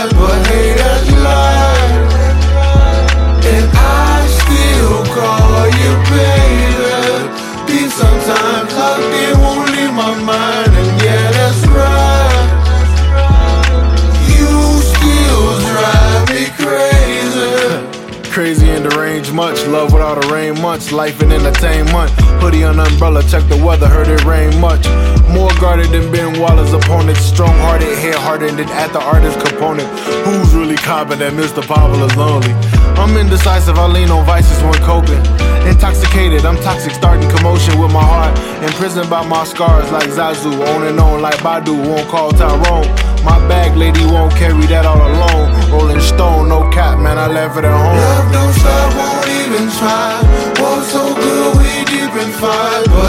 lies, but hey, that's life. And I still call you baby. Deep sometimes locked in, won't leave my mind. And yeah, that's right. You still drive me crazy. Crazy and deranged much, love without a rain months, life and entertainment. Hoodie on umbrella, check the weather, heard it rain much. More guarded than Ben Waller's opponent, strong-hearted, head-hardened than at the artist component. Who's really copping that Mr. Popular's lonely? I'm indecisive, I lean on vices when coping. Intoxicated, I'm toxic, starting commotion with my heart. Imprisoned by my scars like Zazu, on and on like Badu, won't call Tyrone. My bag lady won't carry that all alone. Rolling stone, no cap, man, I left it at home. Love don't stop, won't even try. Was so good, we deep in fight, but